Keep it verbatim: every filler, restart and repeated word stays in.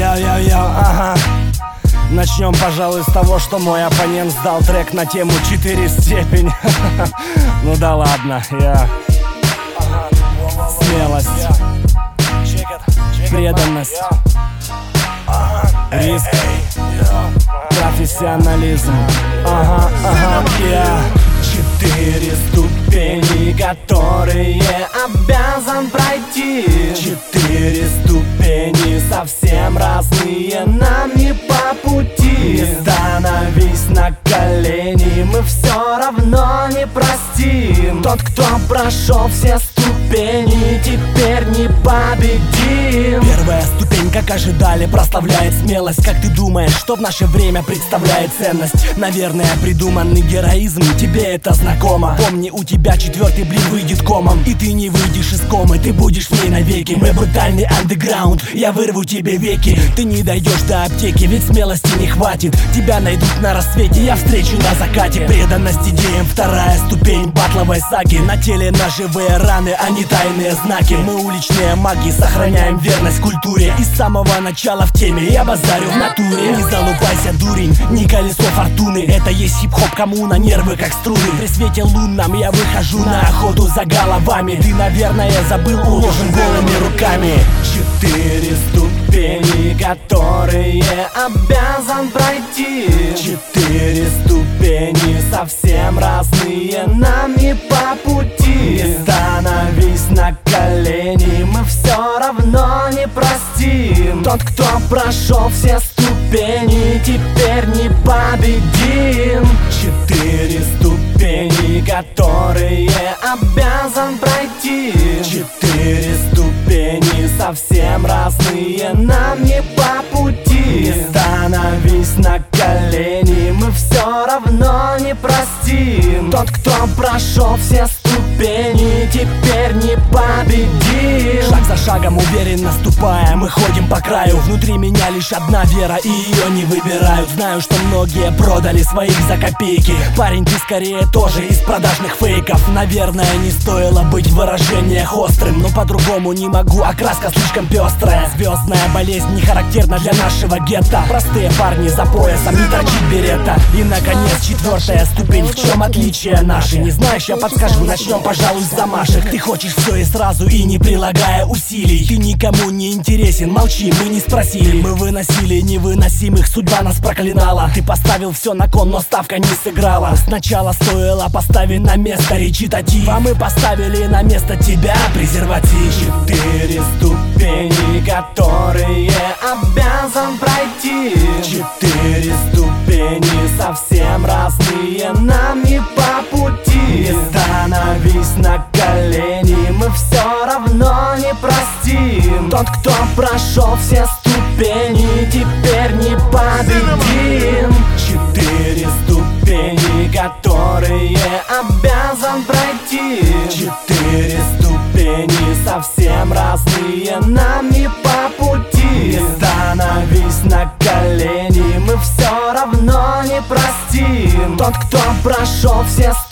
Йо-йо-йо, ага. Начнем, пожалуй, с того, что мой оппонент сдал трек на тему четыре степень. Ну да ладно, я... Смелость, преданность, риск, профессионализм. Ага, ага, я... Четыре ступени, которые обязан пройти. Четыре ступени, совсем разные, нам не по пути. Не становись на колени, мы все равно не простим. Тот, кто прошел все ступени, теперь не победим. Первая ступень, как ожидали, прославляет смелость. Как ты думаешь, что в наше время представляет ценность? Наверное, придуманный героизм, тебе это знакомо. Помни, у тебя четвертый блин выйдет комом, и ты не выйдешь из комы, ты будешь в ней навеки. Мы брутальный андеграунд, я вырву тебе веки. Ты не дойдешь до аптеки, ведь смелости не хватит. Тебя найдут на рассвете, я встречу на закате. Преданность идеям, вторая ступень батловой саги. На теле ножевые раны, а не тайные знаки. Мы уличные маги, сохраняем верность культуре. И с самого начала в теме, я базарю в натуре. Не залупайся, дурень, не колесо фортуны. Это есть хип-хоп коммуна, нервы как струны. При свете лунном я выхожу на охоту за головами. Ты, наверное, забыл, уложен голыми руками. Четыре ступени, которые обязан пройти. Четыре ступени, совсем разные, нам не по пути. Не становись на колени, мы все равно не простим. Тот, кто прошел все ступени, теперь не победим. Четыре ступени, которые обязан пройти. Четыре ступени, совсем разные, нам не по пути. Не становись на колени, мы все равно не простим. Тот, кто прошел все ступени, теперь не победим. Шаг за шагом уверенно ступая, мы ходим по краю. Внутри меня лишь одна вера, и ее не выбирают. Знаю, что многие продали своих за копейки. Парень, ты скорее тоже из продажных фейков. Наверное, не стоило быть в выражениях острым, но по-другому не могу, окраска слишком пестрая. Звездная болезнь не характерна для нашего гетто. Простые парни за поясом, не торчит берета. И, наконец, четвертая ступень, в чем отличие наши? Не знаешь, я подскажу, начнем, пожалуй, с замашек. Ты хочешь все и сразу, и не прилагая усилий. Ты никому не интересен, молчи, мы не спросили. Мы выносили невыносимых, судьба нас проклинала. Ты поставил все на кон, но ставка не сыграла. Сначала стоило поставить на место речитатив, а мы поставили на место тебя, презерватив. Четыре ступени, которые обязан пройти. Четыре ступени, совсем разные, нам не по пути. Не становись на колени, мы все равно не простим. Тот, кто прошел все ступени, теперь не победим. Четыре ступени, которые обязан пройти. Четыре ступени, совсем разные, нам не по пути. Не становись на колени, мы все равно не простим. Тот, кто прошел все